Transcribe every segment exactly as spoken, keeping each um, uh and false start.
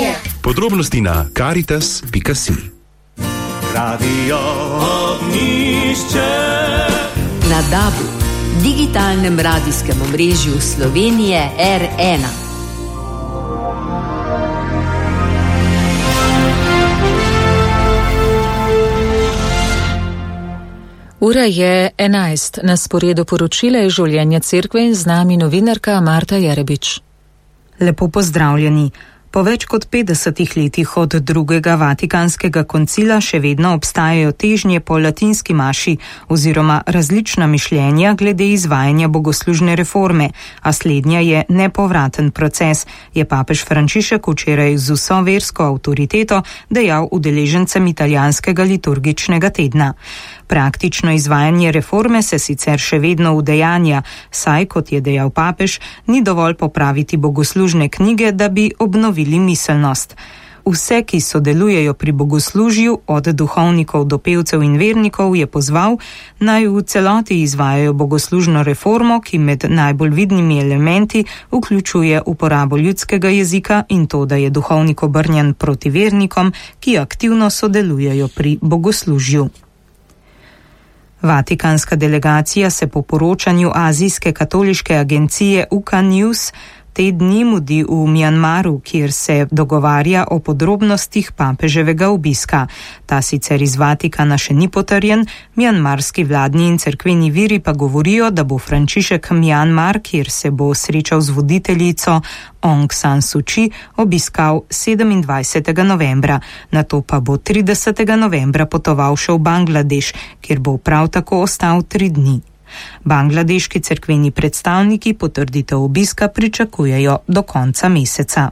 Podrobnosti na karitas pika si. Radio Ognjišče. Na DAB-u, digitalnem radijskem omrežju Slovenije R ena. Ura je enajst, na sporedu poročila iz življenja cerkve in z nami novinarka Marta Jerebič. Lepo pozdravljeni. Po več kot petdesetih letih od drugega Vatikanskega koncila še vedno obstajajo težnje po latinski maši oziroma različna mišljenja glede izvajanja bogoslužne reforme, a slednja je nepovraten proces, je papež Frančišek včeraj z vso versko avtoriteto dejal udeležencem italijanskega liturgičnega tedna. Praktično izvajanje reforme se sicer še vedno udejanja, saj, kot je dejal papež, ni dovolj popraviti bogoslužne knjige, da bi obnovili miselnost. Vse, ki sodelujejo pri bogoslužju, od duhovnikov do pevcev in vernikov, je pozval, naj v celoti izvajajo bogoslužno reformo, ki med najbolj vidnimi elementi vključuje uporabo ljudskega jezika in to, da je duhovnik obrnjen proti vernikom, ki aktivno sodelujejo pri bogoslužju. Vatikanska delegacija se po poročanju azijske katoliške agencije U K News te dni mudi v Mjanmaru, kjer se dogovarja o podrobnostih papeževega obiska. Ta sicer iz Vatikana še ni potrjen, mjanmarski vladni in cerkveni viri pa govorijo, da bo Frančišek Mjanmar, kjer se bo srečal z voditeljico Aung San Suu Kyi, obiskal sedemindvajsetega novembra. Nato pa bo tridesetega novembra potoval še v Bangladeš, kjer bo prav tako ostal tri dni. Bangladeški cerkveni predstavniki potrditev obiska pričakujejo do konca meseca.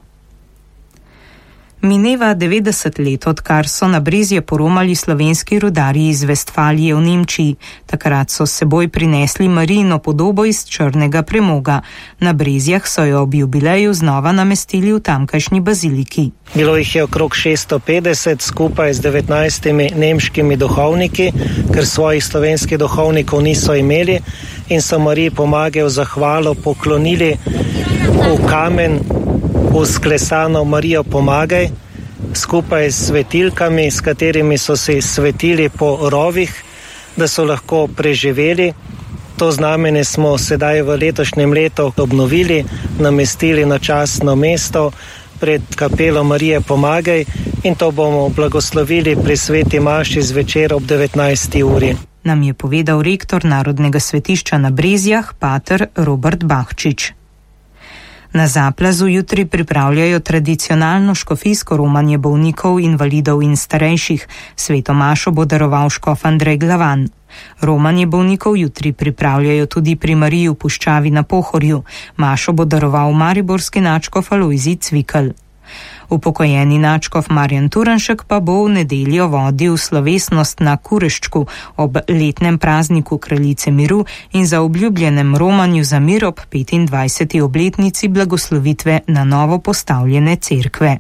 Mineva devetdeset let, odkar so na Brezje poromali slovenski rudarji iz Vestfalije v Nemčiji. Takrat so s seboj prinesli Marijino podobo iz črnega premoga. Na Brezjah so jo ob jubileju znova namestili v tamkajšnji baziliki. Bilo jih je okrog šeststo petdeset skupaj z devetnajstimi nemškimi duhovniki, ker svojih slovenskih duhovnikov niso imeli in so Mariji Pomage v zahvalo poklonili v kamen usklesano Marijo Pomagaj skupaj s svetilkami, s katerimi so se svetili po rovih, da so lahko preživeli. To znamenje smo sedaj v letošnjem letu obnovili, namestili na častno mesto pred kapelo Marije Pomagaj in to bomo blagoslovili pri sveti maši zvečer ob devetnajsti uri. Nam je povedal rektor Narodnega svetišča na Brezjah, pater Robert Bahčič. Na Zaplazu jutri pripravljajo tradicionalno škofijsko romanje bolnikov, invalidov in starejših. Sveto mašo bo daroval škof Andrej Glavan. Romanje bolnikov jutri pripravljajo tudi pri Mariji v Puščavi na Pohorju. Mašo bo daroval mariborski nadškof Alojzij Cvikl. Upokojeni nadškof Marjan Turnšek pa bo v nedeljo vodil slovesnost na Kureščku ob letnem prazniku Kraljice miru in za obljubljenem romanju za mir ob petindvajseti obletnici blagoslovitve na novo postavljene cerkve.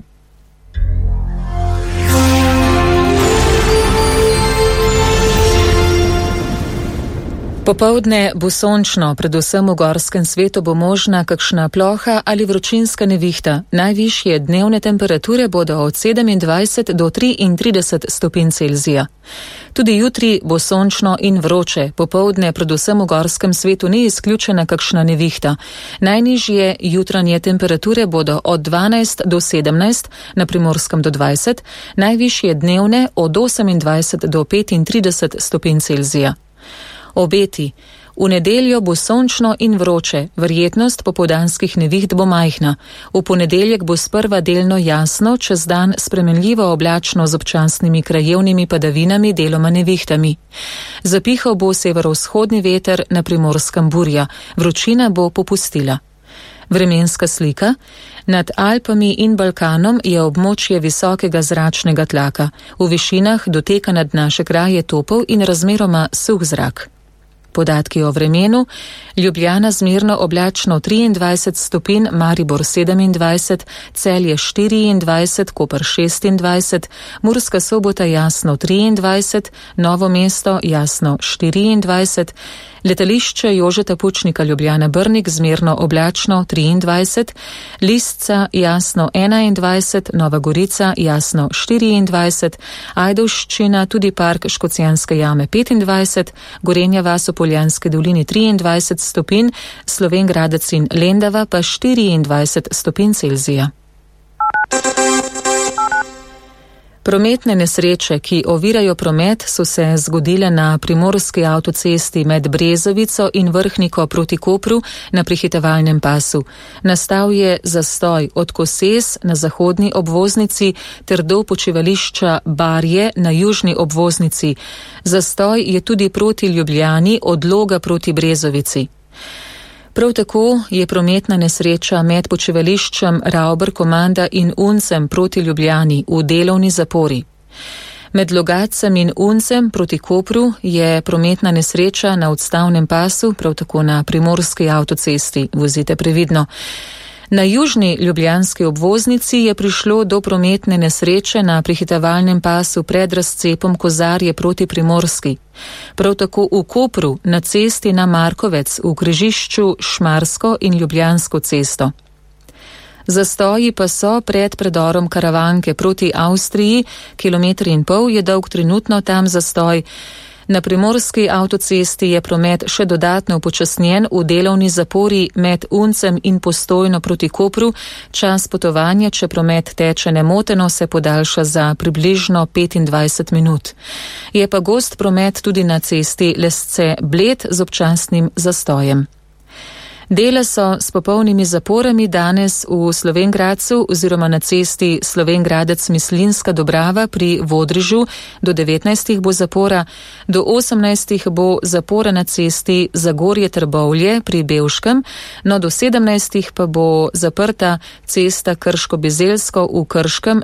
Popoldne bo sončno, predvsem v gorskem svetu bo možna kakšna ploha ali vročinska nevihta. Najvišje dnevne temperature bodo od sedemindvajset do triintrideset stopinj Celzija. Tudi jutri bo sončno in vroče. Popoldne predvsem v gorskem svetu ni izključena kakšna nevihta. Najnižje jutranje temperature bodo od dvanajst do sedemnajst, na Primorskem do dvajset, najvišje dnevne od osemindvajset do petintrideset stopinj Celzija. Obeti. V nedeljo bo sončno in vroče, verjetnost popoldanskih neviht bo majhna. V ponedeljek bo sprva delno jasno, čez dan spremenljivo oblačno z občasnimi krajevnimi padavinami, deloma nevihtami. Zapihal bo severovzhodni veter, na Primorskem burja, vročina bo popustila. Vremenska slika. Nad Alpami in Balkanom je območje visokega zračnega tlaka. V višinah doteka nad naše kraje topel in razmeroma suh zrak. Podatki o vremenu. Ljubljana zmerno oblačno triindvajset stopinj, Maribor sedemindvajset, Celje štiriindvajset, Koper šestindvajset, Murska Sobota jasno triindvajset, Novo mesto jasno štiriindvajset, Letališče Jožeta Pučnika Ljubljana Brnik zmerno oblačno triindvajset, Lisca jasno enaindvajset, Nova Gorica jasno štiriindvajset, Ajdovščina, tudi park Škocjanske jame petindvajset, Gorenja vas v Poljanski dolini triindvajset stopinj, Slovenj Gradec in Lendava pa štiriindvajset stopinj Celzija. Prometne nesreče, ki ovirajo promet, so se zgodile na primorski avtocesti med Brezovico in Vrhniko proti Kopru na prehitevalnem pasu. Nastal je zastoj od Koses na zahodni obvoznici ter do počivališča Barje na južni obvoznici. Zastoj je tudi proti Ljubljani od Loga proti Brezovici. Prav tako je prometna nesreča med počivališčem Ravber Komanda in Uncem proti Ljubljani v delovni zapori. Med Logacem in Uncem proti Kopru je prometna nesreča na odstavnem pasu, prav tako na primorski avtocesti. Vozite previdno. Na južni ljubljanski obvoznici je prišlo do prometne nesreče na prehitevalnem pasu pred razcepom Kozarje proti Primorski. Prav tako v Kopru na cesti na Markovec v križišču Šmarsko in Ljubljansko cesto. Zastoji pa so pred predorom Karavanke proti Avstriji, kilometr in pol je dolg trenutno tam zastoj. Na primorski avtocesti je promet še dodatno upočasnjen v delovni zapori med Uncem in Postojno proti Kopru. Čas potovanja, če promet teče nemoteno, se podaljša za približno petindvajset minut. Je pa gost promet tudi na cesti Lesce Bled z občasnim zastojem. Dela so s popolnimi zaporami danes v Slovenj Gradcu oziroma na cesti Slovenj Gradec-Mislinska Dobrava pri Vodrižu. Do devetnajstih bo zapora, do osemnajstih bo zapora na cesti Zagorje Trbovlje pri Bevškem, no do sedemnajstih pa bo zaprta cesta Krško-Bizeljsko v Krškem